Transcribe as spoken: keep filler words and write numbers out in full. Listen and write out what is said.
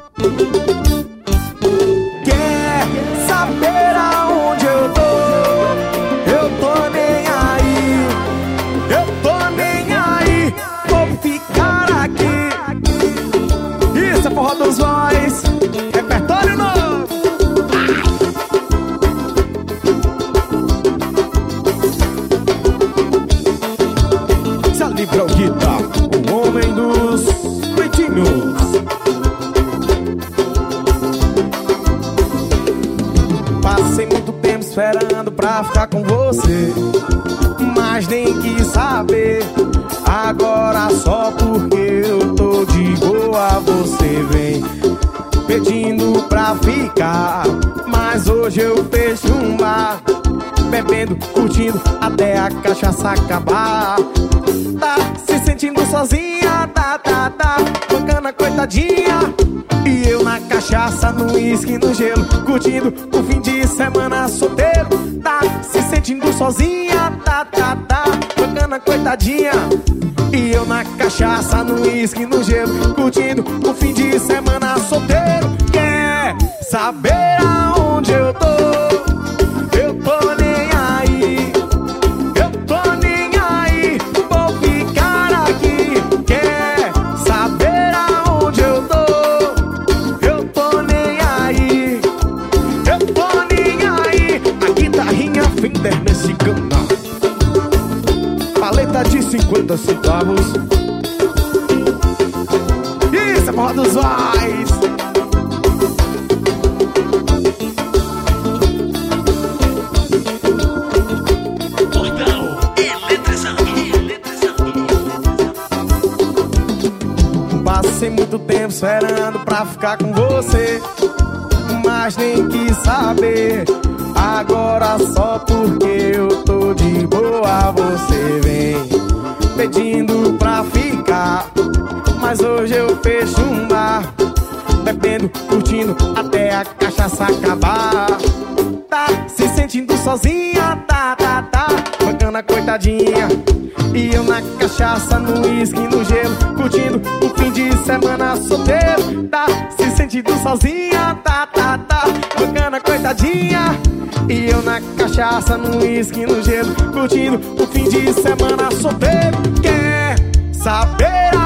Quer saber aonde eu tô? Eu tô nem aí, eu tô nem aí, vou ficar aqui. Isso é forró dos voz, repertório novo. Se livra o guitar, o homem dos peitinhos. Passei muito tempo esperando pra ficar com você, mas nem quis saber. Agora só porque eu tô de boa você vem pedindo pra ficar. Mas hoje eu fecho um bar, bebendo, curtindo até a cachaça acabar. Tá se sentindo sozinha, tá, tá, tá bacana, coitadinha. E eu na cachaça, no uísque, no gelo, curtindo o fim de semana solteiro. Tá se sentindo sozinha, tá, tá, tá bacana, coitadinha. E eu na cachaça, no uísque, no gelo, curtindo o fim de semana solteiro. Quer saber aonde eu tô? Eu tô nem aí, eu tô nem aí, vou ficar aqui. Quer saber aonde eu tô? Eu tô nem aí, eu tô nem aí. A guitarrinha Fender nesse canal, paleta de cinquenta centavos. Isso é forró dos voz. Passei muito tempo esperando pra ficar com você, mas nem quis saber. Agora só porque eu tô de boa você vem pedindo pra ficar. Mas hoje eu fecho um bar, bebendo, curtindo até a cachaça acabar. Tá se sentindo sozinha, tá, tá, tá bacana, coitadinha. E eu na cachaça, no uísque, no gelo, curtindo o fim de semana solteiro. Tá se sentindo sozinha, tá, tá, tá bacana, coitadinha. E eu na cachaça, no uísque, no gelo, curtindo o fim de semana solteiro. Quer saber